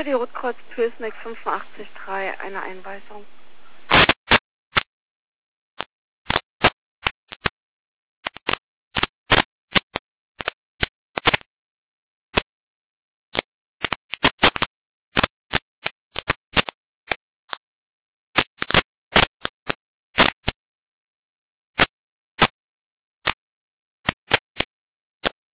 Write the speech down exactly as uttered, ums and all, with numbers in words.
für die Rotkreuz Pösneck fünfundachtzig drei eine Einweisung.